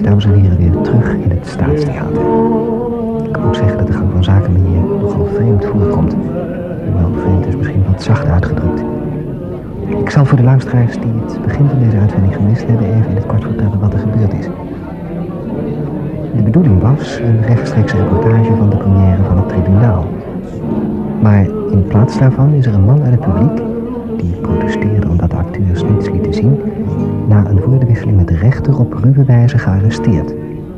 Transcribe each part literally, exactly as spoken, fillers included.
Dames en heren, weer terug in het Staatstheater. Ik moet zeggen dat de gang van zaken me hier nogal vreemd voorkomt. Hoewel vreemd is misschien wat zacht uitgedrukt. Ik zal voor de luisteraars die het begin van deze uitzending gemist hebben even in het kort vertellen wat er gebeurd is. De bedoeling was een rechtstreekse reportage van de première van het tribunaal. Maar in plaats daarvan is er een man uit het publiek, die protesteerde omdat de acteurs niets lieten zien, na een woordenwisseling met de rechter op ruwe wijze gearresteerd.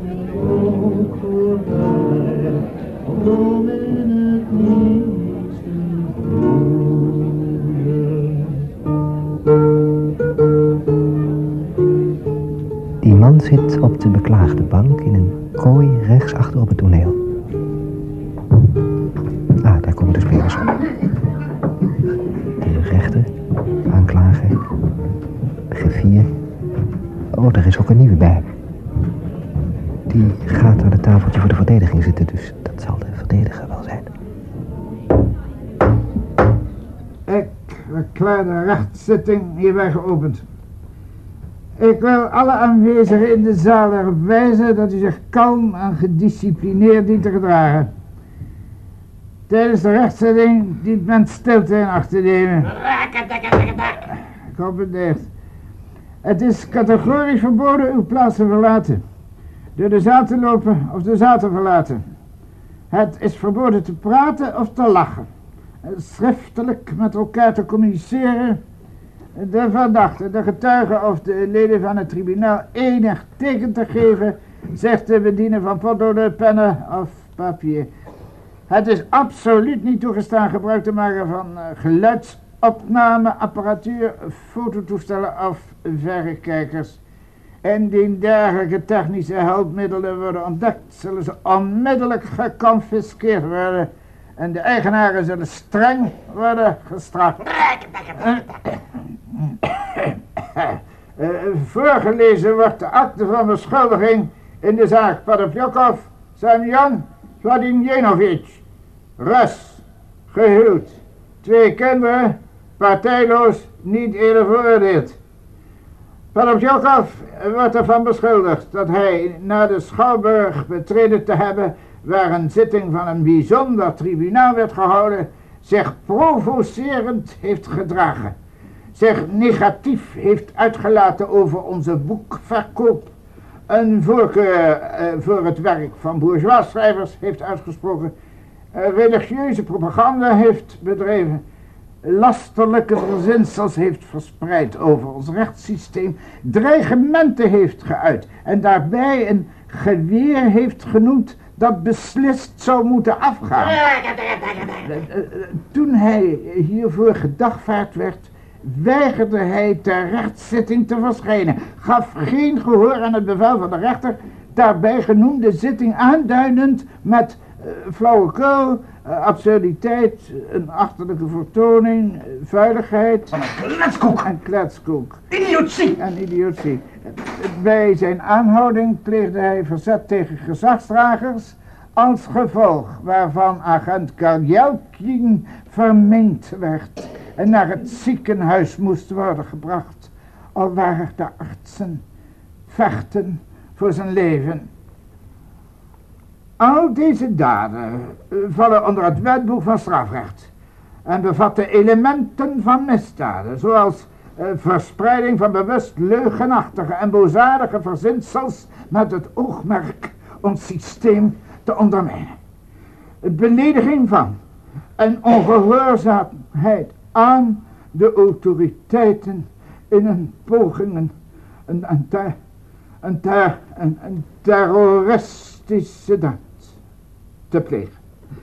Die man zit op de beklaagde bank in een kooi rechts achter op het toneel. Ah, daar komen de spelers op. De rechter, aanklager, griffier. Oh, er is ook een nieuwe bij. Die gaat aan het tafeltje voor de verdediging zitten, dus dat zal de verdediger wel zijn. Ik verklaar de rechtszitting hierbij geopend. Ik wil alle aanwezigen in de zaal erop wijzen dat u zich kalm en gedisciplineerd dient te gedragen. Tijdens de rechtszitting dient men stilte in acht te nemen. Gecompleteerd. Het is categorisch verboden uw plaats te verlaten, door de zaal te lopen of de zaal te verlaten. Het is verboden te praten of te lachen, schriftelijk met elkaar te communiceren, de verdachte, de getuige of de leden van het tribunaal enig teken te geven, zich te bedienen van potloden, pennen of papier. Het is absoluut niet toegestaan gebruik te maken van uh, geluidsopnameapparatuur, fototoestellen of verrekijkers. Indien dergelijke technische hulpmiddelen worden ontdekt, zullen ze onmiddellijk geconfiskeerd worden en de eigenaren zullen streng worden gestraft. Uh, voorgelezen wordt de akte van beschuldiging in de zaak Padopjokov, Semyon Vladimjenovich, Rus, gehuwd, twee kinderen, partijloos, niet eerder veroordeeld. Padopjokov wordt ervan beschuldigd dat hij na de Schouwburg betreden te hebben, waar een zitting van een bijzonder tribunaal werd gehouden, zich provocerend heeft gedragen, zich negatief heeft uitgelaten over onze boekverkoop, een voorkeur uh, voor het werk van bourgeois schrijvers heeft uitgesproken, uh, religieuze propaganda heeft bedreven, lasterlijke verzinsels heeft verspreid over ons rechtssysteem, dreigementen heeft geuit en daarbij een geweer heeft genoemd dat beslist zou moeten afgaan. Toen hij hiervoor gedagvaard werd, weigerde hij ter rechtszitting te verschijnen, gaf geen gehoor aan het bevel van de rechter, daarbij genoemde zitting aanduidend met uh, flauwekul, uh, absurditeit, een achterlijke vertoning, uh, vuiligheid. Van een kletskoek. En kletskoek. Idiotie. En idiotie. Bij zijn aanhouding pleegde hij verzet tegen gezagsdragers, als gevolg waarvan agent Karjelkin verminkt werd en naar het ziekenhuis moest worden gebracht, alwaar de artsen vechten voor zijn leven. Al deze daden vallen onder het wetboek van strafrecht en bevatten elementen van misdaden, zoals uh, verspreiding van bewust leugenachtige en boosaardige verzinsels met het oogmerk ons systeem te ondermijnen. Belediging van en ongehoorzaamheid aan de autoriteiten in een pogingen een, een, ter, een, ter, een, een terroristische daad te plegen.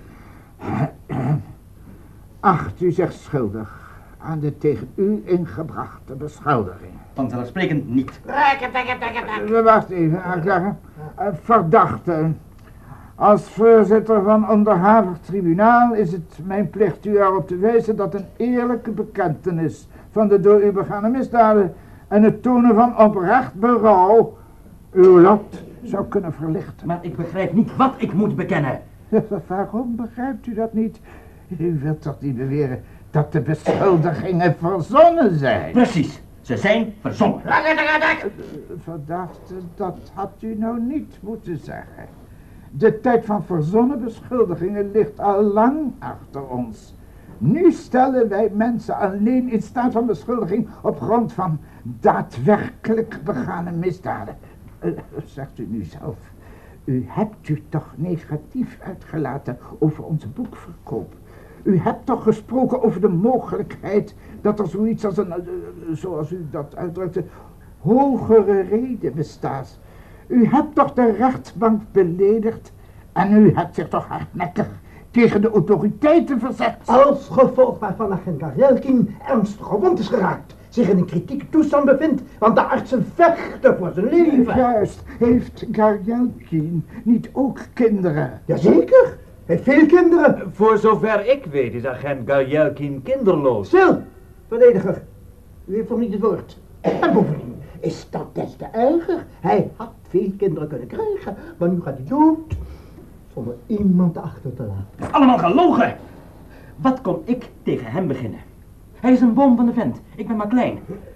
Acht u zich schuldig aan de tegen u ingebrachte beschuldiging? Vanzelfsprekend niet. Wacht even, aanklager. Verdachte. Als voorzitter van onderhavig tribunaal is het mijn plicht u erop te wijzen dat een eerlijke bekentenis van de door u begane misdaden en het tonen van oprecht berouw uw lot zou kunnen verlichten. Maar ik begrijp niet wat ik moet bekennen. Waarom begrijpt u dat niet? U wilt toch niet beweren dat de beschuldigingen verzonnen zijn? Precies. Ze zijn verzonnen. Verdachte, dat had u nou niet moeten zeggen. De tijd van verzonnen beschuldigingen ligt al lang achter ons. Nu stellen wij mensen alleen in staat van beschuldiging op grond van daadwerkelijk begane misdaden. Uh, zegt u nu zelf. U hebt u toch negatief uitgelaten over onze boekverkoop. U hebt toch gesproken over de mogelijkheid dat er zoiets als een, uh, zoals u dat uitdrukte, hogere reden bestaat. U hebt toch de rechtbank beledigd en u hebt zich toch hardnekkig tegen de autoriteiten verzet. Als gevolg waarvan agent Garjelkin ernstig gewond is geraakt, zich in een kritieke toestand bevindt, want de artsen vechten voor zijn leven. Juist, heeft Garjelkin niet ook kinderen? Jazeker, hij heeft veel kinderen. Voor zover ik weet is agent Garjelkin kinderloos. Stil, verdediger, u heeft nog niet het woord. En bovendien is dat des te erger. Hij had veel kinderen kunnen krijgen, maar nu gaat hij dood zonder iemand achter te laten. Allemaal gelogen! Wat kon ik tegen hem beginnen? Hij is een boom van de vent. Ik ben maar klein.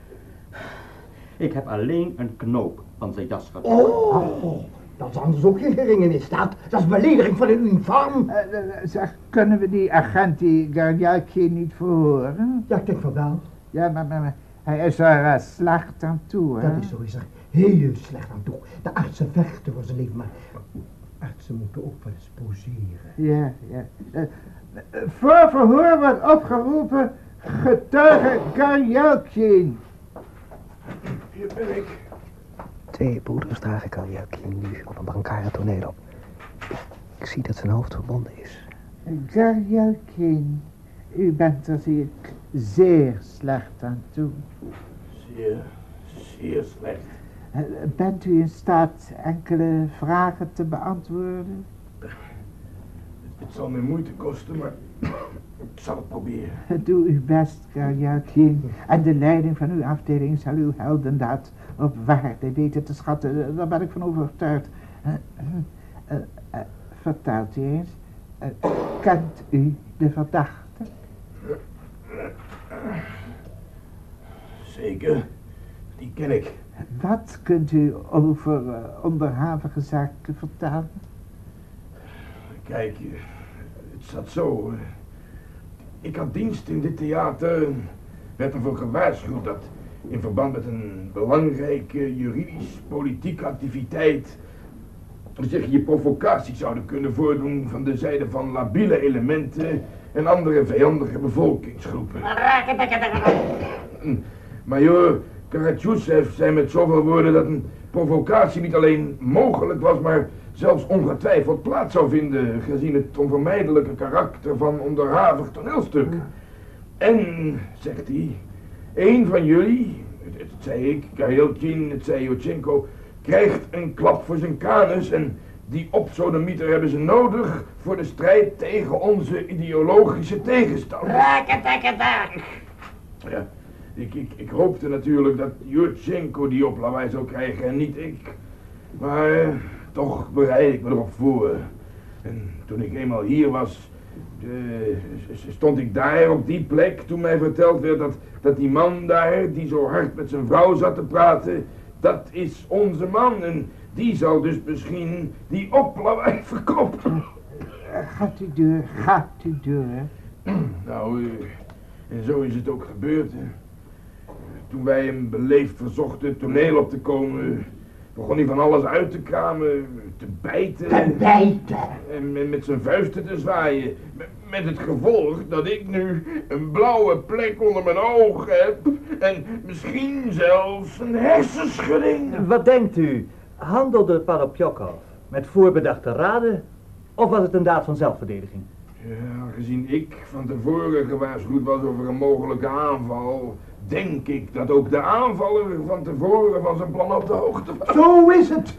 Ik heb alleen een knoop van zijn jas getrokken. Oh, dat is anders ook geen geringe misdaad. Dat is belediging van een uniform. Uh, uh, zeg, kunnen we die agent, die Garjelkin, niet verhoren? Ja, ik denk van wel. Ja, maar, maar, maar hij is er uh, slecht aan toe, hè? Dat is zo, is er heel slecht aan toe. De artsen vechten voor zijn leven, maar artsen moeten ook wel eens poseren. Ja, ja. Uh, uh, voor verhoor wordt opgeroepen getuige Garjelkin. Hier ben ik. Twee broeders dragen Garjelkin nu op een brancard toneel op. Ik zie dat zijn hoofd verbonden is. Garjelkin, u bent er, zie ik, zeer slecht aan toe. Zeer, zeer slecht. Uh, bent u in staat enkele vragen te beantwoorden? Het zal me moeite kosten, maar ik zal het proberen. Doe uw best, Garjelkin. En de leiding van uw afdeling zal uw heldendaad op waarde weten te schatten. Daar ben ik van overtuigd. Uh, uh, uh, vertelt u eens, uh, kent u de verdachte? Zeker, die ken ik. Wat kunt u over uh, onderhavige zaken vertellen? Kijk, het zat zo. Ik had dienst in dit theater en werd ervoor gewaarschuwd dat in verband met een belangrijke juridisch-politieke activiteit zich je provocaties zouden kunnen voordoen van de zijde van labiele elementen en andere vijandige bevolkingsgroepen. Major Karatjoussev zei met zoveel woorden dat een provocatie niet alleen mogelijk was, maar zelfs ongetwijfeld plaats zou vinden, gezien het onvermijdelijke karakter van onderhavig toneelstuk. En, zegt hij, een van jullie, het, het zei ik, Garjelkin, het zei Yurchenko, krijgt een klap voor zijn kanus en die opsodemieter hebben ze nodig voor de strijd tegen onze ideologische tegenstanders. Ja, ik, ik, ik hoopte natuurlijk dat Yurchenko die oplawaai zou krijgen en niet ik. Maar toch bereid ik me erop voor. En toen ik eenmaal hier was, uh, stond ik daar op die plek toen mij verteld werd dat, dat die man daar, die zo hard met zijn vrouw zat te praten, dat is onze man en die zal dus misschien die oplawaai verkopen. Gaat u door, gaat u door. Nou, uh, en zo is het ook gebeurd. Hè. Toen wij hem beleefd verzochten het toneel op te komen, begon hij van alles uit te kramen, te bijten. Te bijten? En met zijn vuisten te zwaaien. Met het gevolg dat ik nu een blauwe plek onder mijn oog heb. En misschien zelfs een hersenschudding. Wat denkt u? Handelde Palopjokov met voorbedachte raden? Of was het een daad van zelfverdediging? Ja, aangezien ik van tevoren gewaarschuwd was over een mogelijke aanval, denk ik dat ook de aanvaller van tevoren van zijn plan op de hoogte was. Zo is het.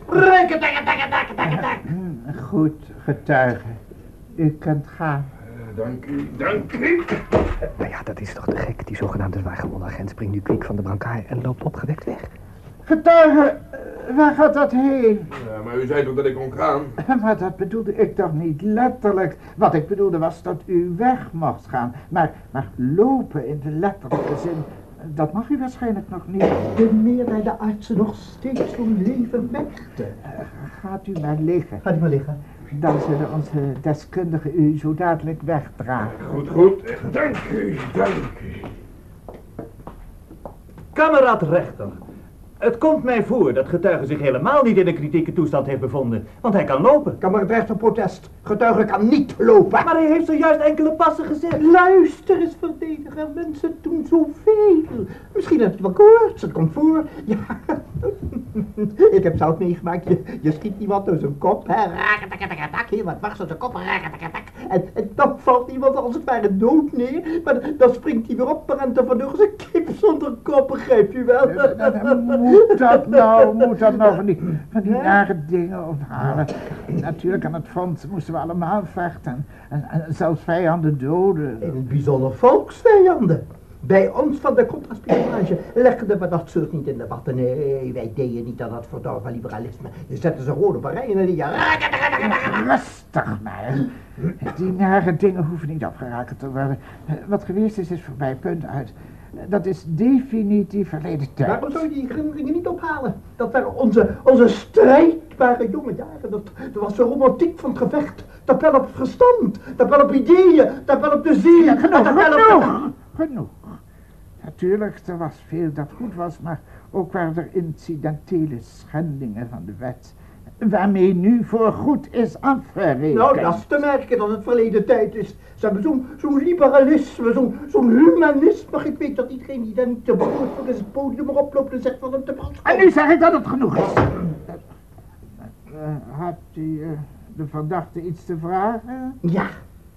Goed, getuige. U kunt gaan. Uh, dank u, dank u. Nou ja, dat is toch te gek. Die zogenaamde zwaargewonde agent springt nu kwik van de brancard en loopt opgewekt weg. Getuige, waar gaat dat heen? Ja, maar u zei toch dat ik kon gaan? Maar dat bedoelde ik toch niet letterlijk. Wat ik bedoelde was dat u weg mocht gaan. Maar, maar lopen in de letterlijke zin, Dat mag u waarschijnlijk nog niet. De meer bij de artsen nog steeds zo'n leven vechten. Uh, gaat u maar liggen. Gaat u maar liggen. Dan zullen onze deskundigen u zo dadelijk wegdragen. Goed, goed. Dank u, dank u. Kameraad rechter. Het komt mij voor dat getuige zich helemaal niet in een kritieke toestand heeft bevonden, want hij kan lopen. Kameraad rechter protest. Getuige kan niet lopen. Maar hij heeft zojuist enkele passen gezet. Luister eens, verdediger. Mensen doen zoveel. Misschien heb je wel koorts. Het komt voor. Ja. Ik heb zelf meegemaakt. Je, je schiet iemand door zijn kop. Hè. Heel wat dwars door zijn kop. En, en dan valt iemand als het ware dood neer. Maar dan springt hij weer op en rent er vandoor als een kip zonder kop. Begrijp je wel? Moet dat nou? Moet dat nou van die, van die nare dingen ophalen? Natuurlijk aan het front moesten we allemaal vechten. En, en zelfs vijanden doden. In het bijzonder volksvijanden. Bij ons van de contraspionage legden we dat soort niet in de watten. Nee, wij deden niet aan dat verdorven liberalisme. Je zette ze gewoon op een rij en dan die je... Rustig maar. Die nare dingen hoeven niet afgeraakt te worden. Wat geweest is, is voorbij, punt uit. Dat is definitief verleden tijd. Waarom zou je die herinneringen niet ophalen? Dat waren onze, onze strijdbare jonge jaren. Dat, dat was de romantiek van het gevecht. Dat wel op verstand. Dat wel op ideeën. Dat wel op de ziel. Ja, genoeg, dat wel genoeg, op... genoeg. Natuurlijk, er was veel dat goed was, maar ook waren er incidentele schendingen van de wet, waarmee nu voor goed is afgerekend. Nou, dat is te merken dat het verleden tijd is. Ze hebben zo'n zo'n liberalisme, zo'n zo'n humanisme. Ik weet dat iedereen die daar niet te woord voor is het podium erop loopt en zegt van hem te pas. En nu zeg ik dat het genoeg is. Uh, had u uh, de verdachte iets te vragen? Ja.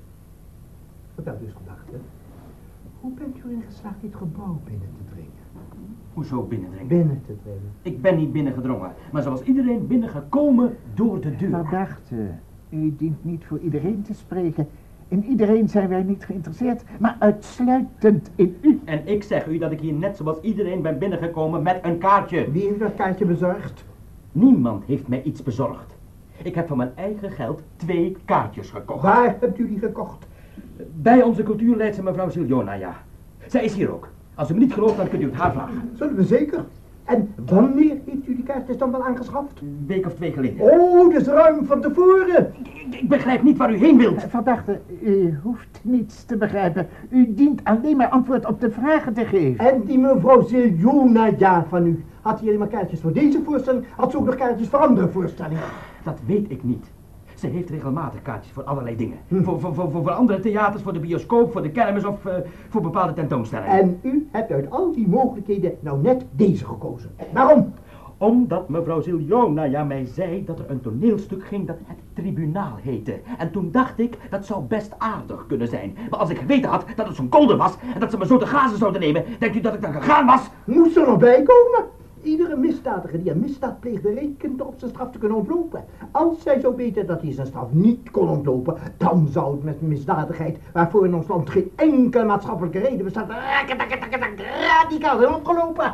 Vertel dus, verdachte. Hoe bent u erin geslaagd dit gebouw binnen te dringen? Hoezo binnendringen? Binnen te dringen. Ik ben niet binnengedrongen, maar zoals iedereen binnengekomen door de deur. Verdachte, u dient niet voor iedereen te spreken. In iedereen zijn wij niet geïnteresseerd, maar uitsluitend in u. En ik zeg u dat ik hier net zoals iedereen ben binnengekomen met een kaartje. Wie heeft dat kaartje bezorgd? Niemand heeft mij iets bezorgd. Ik heb van mijn eigen geld twee kaartjes gekocht. Waar hebt u die gekocht? Bij onze cultuurleidster mevrouw Siljona, ja. Zij is hier ook. Als u me niet gelooft, dan kunt u het haar vragen. Zullen we zeker? En wanneer heeft u die kaartjes dan wel aangeschaft? Een week of twee geleden. Oh, dus ruim van tevoren. Ik, ik begrijp niet waar u heen wilt. Verdachte, u hoeft niets te begrijpen. U dient alleen maar antwoord op de vragen te geven. En die mevrouw Siljona, ja, van u. Had hij alleen maar kaartjes voor deze voorstelling? Had ze ook nog kaartjes voor andere voorstellingen? Dat weet ik niet. Ze heeft regelmatig kaartjes voor allerlei dingen. Hm. Voor, voor, voor, voor andere theaters, voor de bioscoop, voor de kermis of uh, voor bepaalde tentoonstellingen. En u hebt uit al die mogelijkheden nou net deze gekozen. Waarom? Omdat mevrouw Siljona ja mij zei dat er een toneelstuk ging dat het tribunaal heette. En toen dacht ik, dat zou best aardig kunnen zijn. Maar als ik geweten had dat het zo'n kolder was en dat ze me zo te grazen zouden nemen, denkt u dat ik dan gegaan was? Moest er nog bij komen? Iedere misdadiger die een misdaad pleegde rekent op zijn straf te kunnen ontlopen. Als zij zou weten dat hij zijn straf niet kon ontlopen, dan zou het met misdadigheid, waarvoor in ons land geen enkele maatschappelijke reden bestaat, radicaal zijn opgelopen.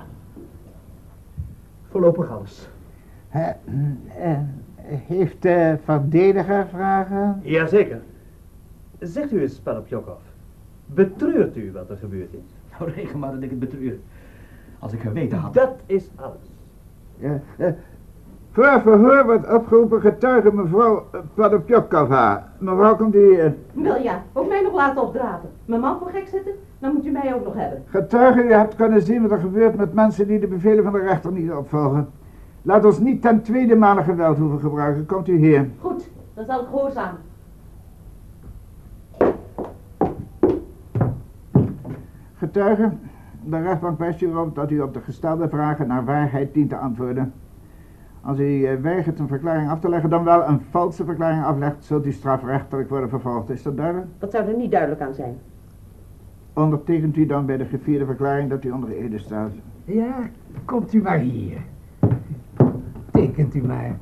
Voorlopig alles. Uh, uh, heeft de verdediger vragen? Jazeker. Zegt u eens, Panopjokov, betreurt u wat er gebeurd is? Nou, reken maar dat ik het betreur. Als ik geweten had. Dat is alles. Ja, uh, voor verhoor wordt opgeroepen getuige mevrouw Panopjokova. Mevrouw, komt u hier? Wel ja, ook mij nog laten opdraven. Mijn man voor gek zetten, dan moet u mij ook nog hebben. Getuige, u hebt kunnen zien wat er gebeurt met mensen die de bevelen van de rechter niet opvolgen. Laat ons niet ten tweede male geweld hoeven gebruiken. Komt u hier? Goed, dan zal ik gehoorzamen. Getuige, de rechtbank wijst u erop dat u op de gestelde vragen naar waarheid dient te antwoorden. Als u weigert een verklaring af te leggen, dan wel een valse verklaring aflegt, zult u strafrechtelijk worden vervolgd. Is dat duidelijk? Dat zou er niet duidelijk aan zijn. Ondertekent u dan bij de gevierde verklaring dat u onder ede staat? Ja, komt u maar hier. Tekent u maar.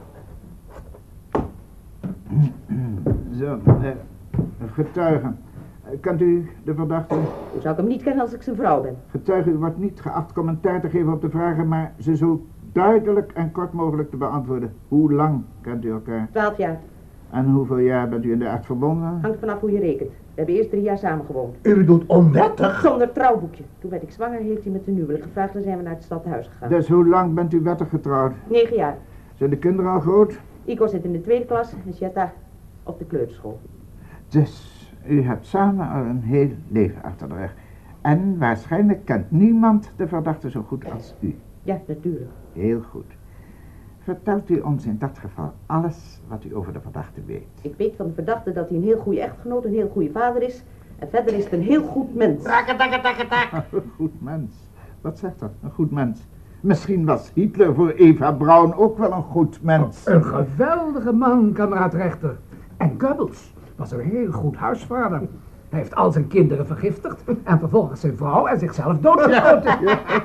Zo, eh, getuige. Kent u de verdachte? Dan zou ik hem niet kennen als ik zijn vrouw ben. Getuige, u wordt niet geacht commentaar te geven op de vragen, maar ze zo duidelijk en kort mogelijk te beantwoorden. Hoe lang kent u elkaar? Twaalf jaar. En hoeveel jaar bent u in de echt verbonden? Hangt vanaf hoe je rekent. We hebben eerst drie jaar samen gewoond. U bedoelt onwettig? Zonder trouwboekje. Toen werd ik zwanger, heeft hij me ten huwelijk gevraagd en zijn we naar het stadhuis gegaan. Dus hoe lang bent u wettig getrouwd? Negen jaar. Zijn de kinderen al groot? Igor zit in de tweede klas en Jetta op de kleuterschool. Dus u hebt samen al een heel leven achter de rug. En waarschijnlijk kent niemand de verdachte zo goed als u. Ja, natuurlijk. Heel goed. Vertelt u ons in dat geval alles wat u over de verdachte weet. Ik weet van de verdachte dat hij een heel goede echtgenoot, een heel goede vader is. En verder is het een heel goed mens. Een goed mens. Wat zegt dat? Een goed mens. Misschien was Hitler voor Eva Braun ook wel een goed mens. Een geweldige man, kameraad rechter. En Goebbels was een heel goed huisvader. Hij heeft al zijn kinderen vergiftigd en vervolgens zijn vrouw en zichzelf doodgeschoten.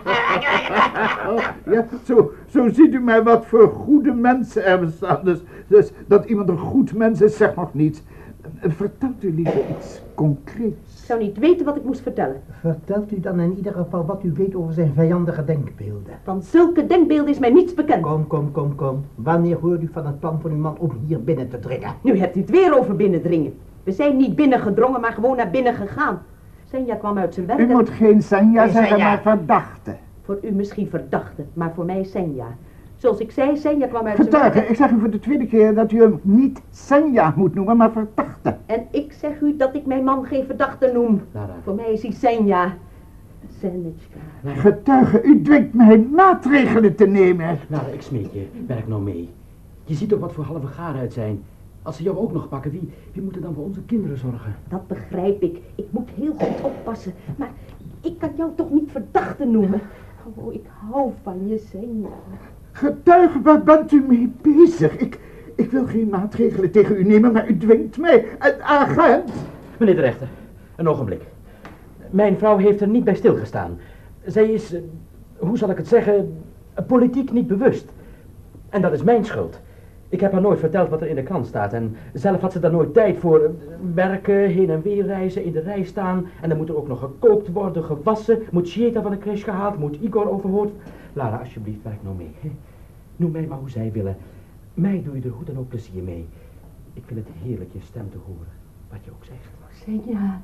Ja, zo, zo ziet u mij wat voor goede mensen er bestaan. Dus, dus dat iemand een goed mens is, zegt nog niets. Vertelt u liever iets concreets. Ik zou niet weten wat ik moest vertellen. Vertelt u dan in ieder geval wat u weet over zijn vijandige denkbeelden. Van zulke denkbeelden is mij niets bekend. Kom, kom, kom, kom. Wanneer hoort u van het plan van uw man om hier binnen te dringen? Nu hebt u het weer over binnendringen. We zijn niet binnengedrongen, maar gewoon naar binnen gegaan. Senja kwam uit zijn werk. U en... moet geen Senja Geen zeggen, Senja. maar verdachte. Voor u misschien verdachte, maar voor mij Senja. Zoals ik zei, Senja kwam uit zijn werk. Getuige, ik zeg u voor de tweede keer dat u hem niet Senja moet noemen, maar verdachte. En ik zeg u dat ik mijn man geen verdachte noem. Lara. Voor mij is hij Senja. Senetjka. Getuige, u dwingt mij maatregelen te nemen. Lara, ik smeek je, werk nou mee. Je ziet toch wat voor halve gaarheid zijn. Als ze jou ook nog pakken, wie, wie moet er dan voor onze kinderen zorgen? Dat begrijp ik. Ik moet heel goed oppassen. Maar ik kan jou toch niet verdachte noemen. Oh, ik hou van je, Senja. Getuige, waar bent u mee bezig? Ik, ik wil geen maatregelen tegen u nemen, maar u dwingt mij. Een agent. Meneer de rechter, een ogenblik. Mijn vrouw heeft er niet bij stilgestaan. Zij is, eh, hoe zal ik het zeggen, politiek niet bewust. En dat is mijn schuld. Ik heb haar nooit verteld wat er in de krant staat en zelf had ze daar nooit tijd voor. eh, Werken, heen en weer reizen, in de rij staan en dan moet er ook nog gekookt worden, gewassen, moet Jeta van de crash gehaald, moet Igor overhoord. Lara, alsjeblieft, werk nou mee. Hè? Noem mij maar hoe zij willen. Mij doe je er hoe dan ook plezier mee. Ik vind het heerlijk je stem te horen, wat je ook zegt. Senja.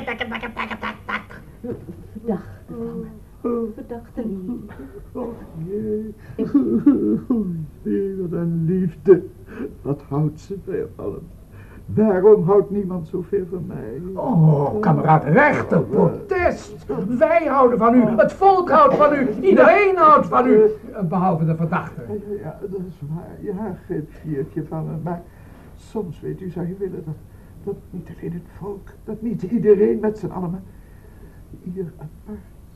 Verdachte van me. Verdachte lief. Oh jee. Oh jee, wat een liefde. Wat houdt ze bij allen. Waarom houdt niemand zoveel van mij? Oh, kameraad rechter, protest. Wij houden van u, het volk houdt van u, iedereen houdt van u. Behalve de verdachte. Ja, dat is waar. Ja, geen viertje van me. Maar soms, weet u, zou je willen dat, dat niet alleen het volk, dat niet iedereen met z'n allen, maar ieder apart.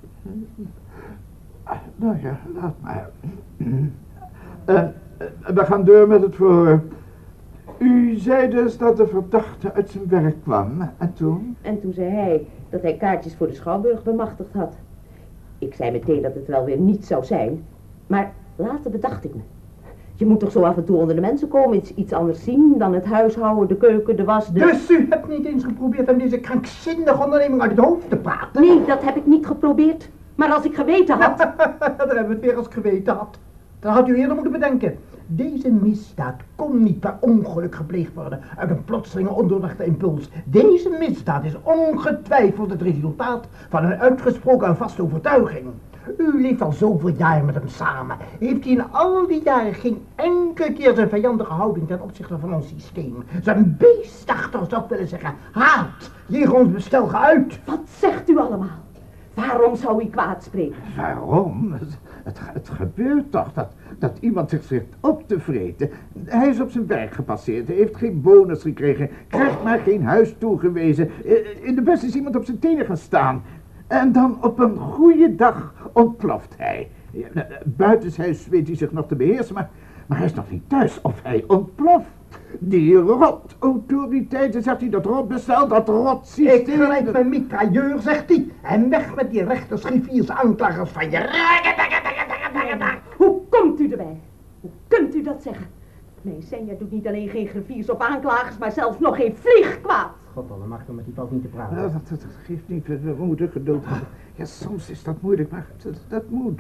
Ah, nou ja, laat maar. Uh, we gaan door met het verhoor. U zei dus dat de verdachte uit zijn werk kwam. En toen? En toen zei hij dat hij kaartjes voor de Schouwburg bemachtigd had. Ik zei meteen dat het wel weer niet zou zijn. Maar later bedacht ik me. Je moet toch zo af en toe onder de mensen komen, iets, iets anders zien dan het huishouden, de keuken, de was, de... Dus u hebt niet eens geprobeerd hem deze krankzinnige onderneming uit het hoofd te praten? Nee, dat heb ik niet geprobeerd. Maar als ik geweten had... Daar hebben we het weer als ik geweten had. Dat had u eerder moeten bedenken. Deze misdaad kon niet per ongeluk gepleegd worden uit een plotselinge ondoordachte impuls. Deze misdaad is ongetwijfeld het resultaat van een uitgesproken en vaste overtuiging. U leeft al zoveel jaar met hem samen. Heeft hij in al die jaren geen enkele keer zijn vijandige houding ten opzichte van ons systeem, zijn beestachtig, zou ik willen zeggen, haat, hier ons bestel geuit? Wat zegt u allemaal? Waarom zou u kwaad spreken? Waarom? Het, het, het gebeurt toch dat, dat iemand zich zit op te vreten. Hij is op zijn werk gepasseerd, hij heeft geen bonus gekregen, krijgt maar geen huis toegewezen. In de bus is iemand op zijn tenen gaan staan. En dan op een goede dag ontploft hij. Ja, buitenshuis weet hij zich nog te beheersen, maar, maar hij is nog niet thuis of hij ontploft. Die rot-autoriteiten, zegt hij, dat rotbestel, dat rotsysteem. Ik gelijk mijn mitrailleur, zegt hij. En weg met die rechterschriffiers aanklagers van je. Hoe komt u erbij? Hoe kunt u dat zeggen? Nee, Senja doet niet alleen geen griffiers of aanklagers, maar zelfs nog geen vlieg kwaad. God, dan mag ik met die valt niet te praten. Nou, dat, dat, dat geeft niet, we, we moeten geduld hebben. Ja, soms is dat moeilijk, maar dat, dat moet.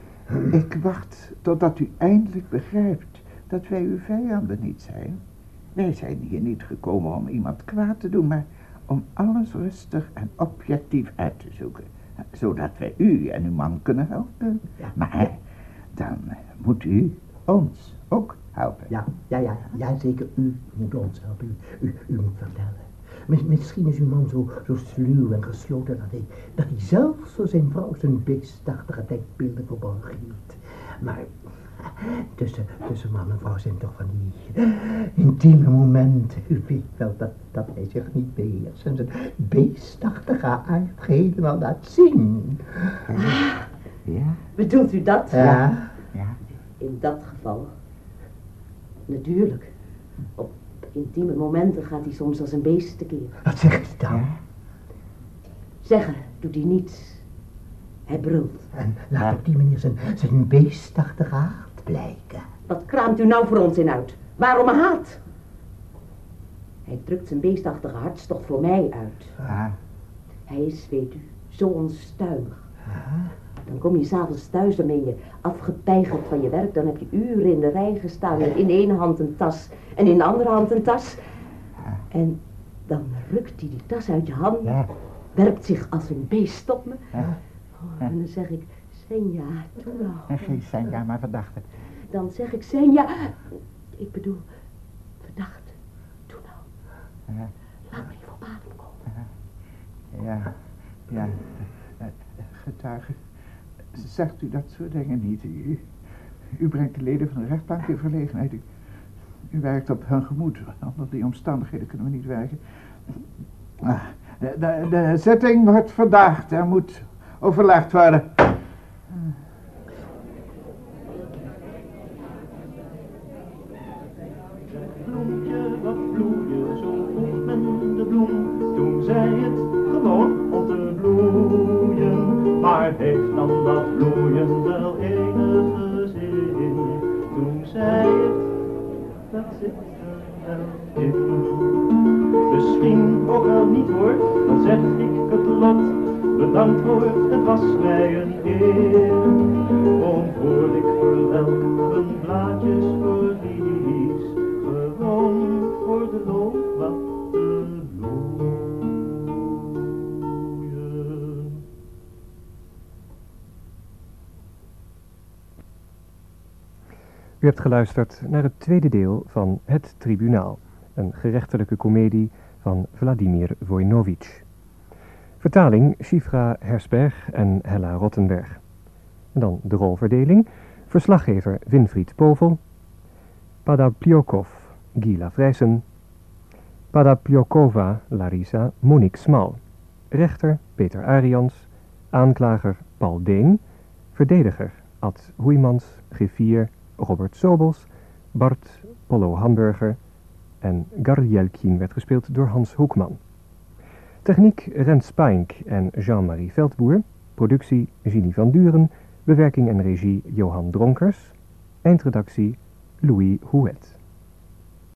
Ik wacht totdat u eindelijk begrijpt dat wij uw vijanden niet zijn. Wij zijn hier niet gekomen om iemand kwaad te doen, maar om alles rustig en objectief uit te zoeken. Zodat wij u en uw man kunnen helpen. Ja. Maar dan moet u ons ook helpen. Ja, ja, ja, ja, zeker. U moet ons helpen. U, u, u moet vertellen. Mis- Misschien is uw man zo, zo sluw en gesloten dat hij, dat hij zelf voor zijn vrouw zijn beestachtige denkbeelden verborgen hield. Maar tussen, tussen man en vrouw zijn toch van die intieme momenten. U weet wel dat, dat hij zich niet beheerst en zijn beestachtige aardheden al laat zien. Ja? Bedoelt u dat? Ja. Ja. In dat geval. Natuurlijk. Op intieme momenten gaat hij soms als een beest tekeer. Wat zegt hij dan? Ja. Zeggen doet hij niets. Hij brult. En laat op die manier zijn, zijn beestachtige aard blijken. Wat kraamt u nou voor ons in uit? Waarom haat? Hij drukt zijn beestachtige hartstocht voor mij uit. Ah. Hij is, weet u, zo onstuimig. Dan kom je s'avonds thuis, dan ben je afgepeigerd van je werk. Dan heb je uren in de rij gestaan met in één hand een tas en in de andere hand een tas. En dan rukt hij die tas uit je hand, Ja. werpt zich als een beest op me. Ja. Oh, en dan zeg ik, Senja, doe nou. En geen Senja, maar verdachte. Dan zeg ik, Senja, ik bedoel, verdacht, doe nou. Ja. Laat me even op adem komen. Ja, ja. Eh, Getuige, zegt u dat soort dingen niet. U, u brengt de leden van de rechtbank in verlegenheid. U, u werkt op hun gemoed. Onder die omstandigheden kunnen we niet werken. Ah, De, de, de zitting wordt verdaagd. Er moet overlegd worden. Bloempje, wat bloeien, zo vroeg men de bloem. Toen zei het gewoon om te bloeien. Maar heeft dan dat bloeien wel enige zin? Toen zei het, dat zit er wel in. Misschien ook al niet hoor, dan zeg ik het lot. Bedankt hoor, het was mij een eer. Om voor ik verwelk een blaadjes verlies. Gewoon voor de loop wat te bloeien. U hebt geluisterd naar het tweede deel van Het Tribunaal, een gerechtelijke komedie van Vladimir Voinovich. Vertaling Shifra Hersberg en Hella Rottenberg. En dan de rolverdeling. Verslaggever Winfried Povel. Padapliokov Gila Vrijsen. Padapliokova Larisa Monique Smal. Rechter Peter Arians. Aanklager Paul Deen. Verdediger Ad Hoeimans, griffier Robert Sobels. Bart Pollo Hamburger. En Garjelkin werd gespeeld door Hans Hoekman. Techniek Rens Spaink en Jean-Marie Veldboer. Productie Ginny van Duren. Bewerking en regie Johan Dronkers. Eindredactie Louis Houet.